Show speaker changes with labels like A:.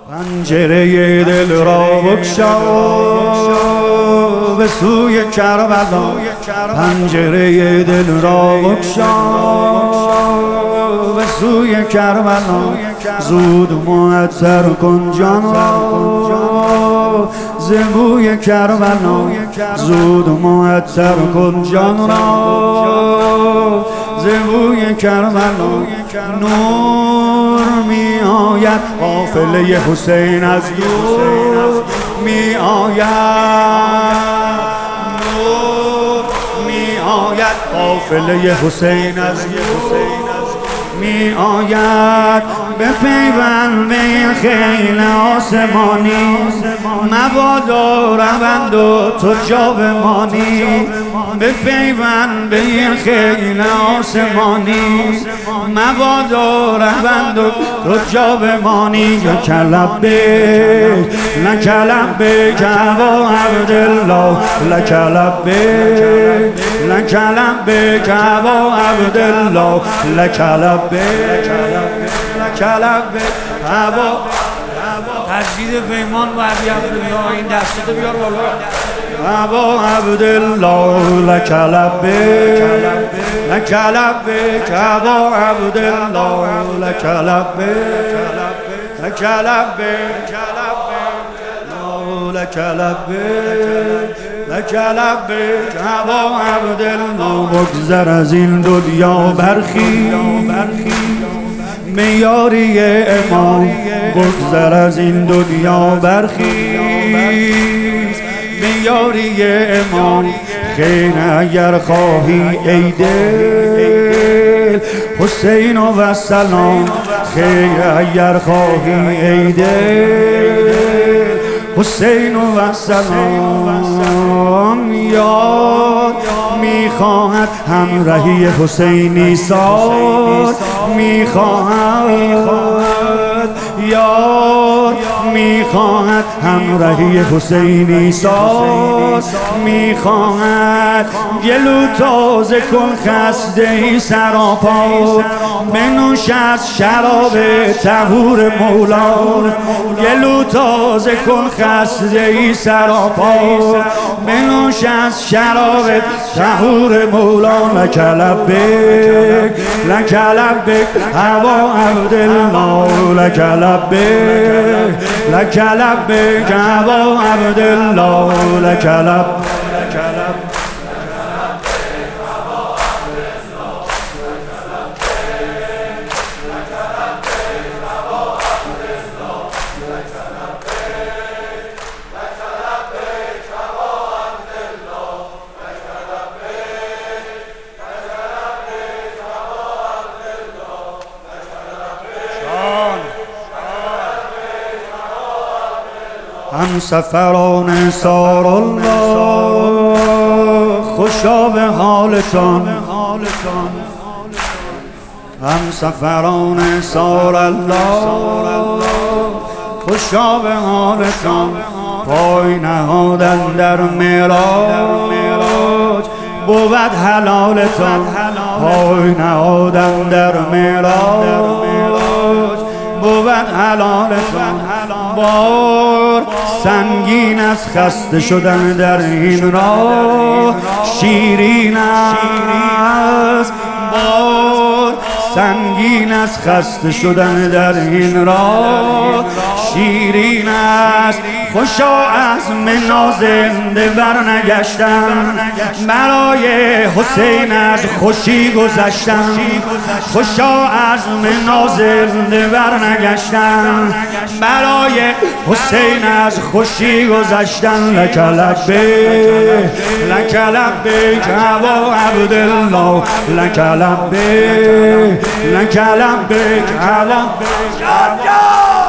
A: پنجره دل را بگشا به سوی کربلا، پنجره دل را بگشا به سوی کربلا، زود معطر کن جان را ز بوی کربلا، زود معطر کن جان را ز بوی کربلا. نور می آید قافله حسین از دور می آید، نور می آید قافله حسین از دور می آید. به پیوند به این خیل آسمانی مبادا روند و تو جا بمانی، به پیوند به این خیل آسمانی مبادا روند و تو جا بمانی. لک لبیک لک لبیک ابا عبدالله، لک لبیک لک لبیک ابا عبدالله، لک لبیک لک لبیک ابا. تجدید پیمان با ابی عبدالله، این دستتو بیار بالا. ابا عبدالله لک لبیک لک لبیک ابا عبدالله، لک لبیک لک لبیک لک لبیک لک لبیک ابا عبدالله. بگذر از این دنیا برخی به یاری امام، بگذر از این دنیا برخیز به یاری امام. خیر اگر خواهی ای دل حسین و سلام، خیر اگر خواهی ای دل حسین و سلام. یاد میخواهد همراهی حسینی ساد میخواهد، یاد میخواهد همراهی حسینی ساد میخواهد. گلو تازه کن خسته ای سراپا، بنوش از شراب طهور مولا. گلو تازه کن خسته ای سراپا، بنوش از شراب طهور مولا. لک لبیک لک لبیک ابا عبدالله، لک لبیک لک لبیک ابا عبدالله، لک لبیک. همسفران سار الله خوشا به حالتان، همسفران سار الله خوشا به حالتان. پای نهادن در معراج بود حلالتان، پای نهادن در معراج بود حلالتان. بار سنگین از خسته شدن در این راه شیرین است، بار سنگین از خسته شدن در این راه شیرین است. خوشا عزم نازنده برنگشتم، برای حسین از خوشی گذشتم. خوشا عزم نازنده برنگشتم، برای حسین از خوشی گذشتم. لک لبیک لک لبیک ابا عبدالله، لک لبیک لک لبیک ابا.